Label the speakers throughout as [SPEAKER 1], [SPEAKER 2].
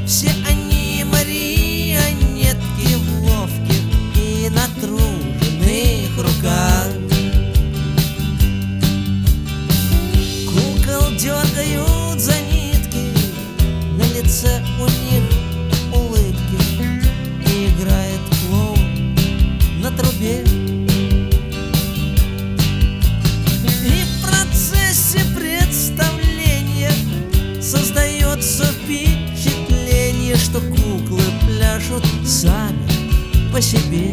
[SPEAKER 1] Все они марионетки в ловких и натруженных руках. Кукол дергают за нитки, на лице у них улыбки, и играет клоун на трубе. И в процессе представления создается впечатление, что куклы пляшут сами по себе.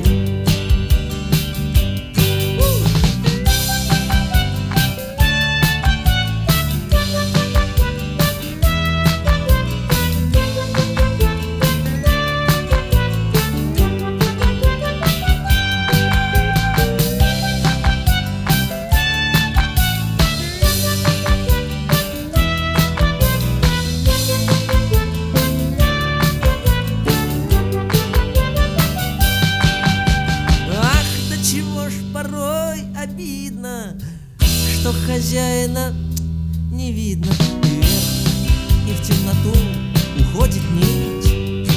[SPEAKER 1] Порой обидно, что хозяина не видно. Вверх и в темноту уходит нить,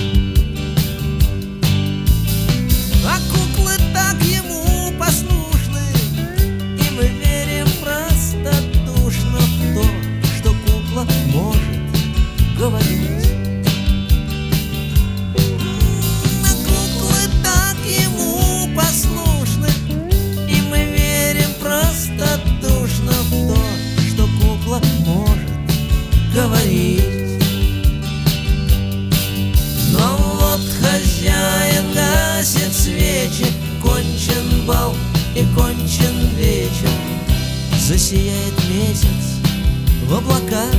[SPEAKER 1] а куклы так ему послушны, и мы верим простодушно в то, что кукла может говорить. Говорить. Но вот хозяин гасит свечи, кончен бал и кончен вечер, засияет месяц в облаках,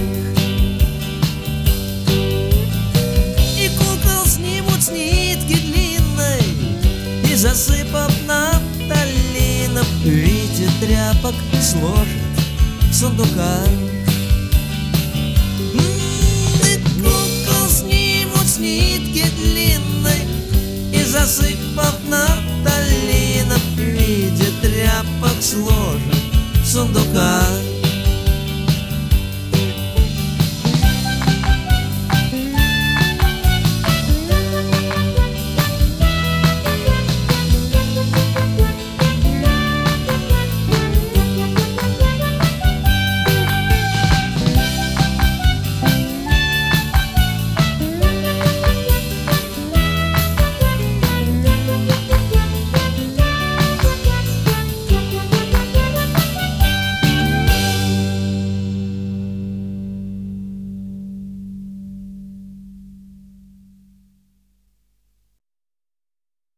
[SPEAKER 1] и кукол снимут с нитки длинной и, засыпав нафталином, в виде тряпок сложат в сундуках.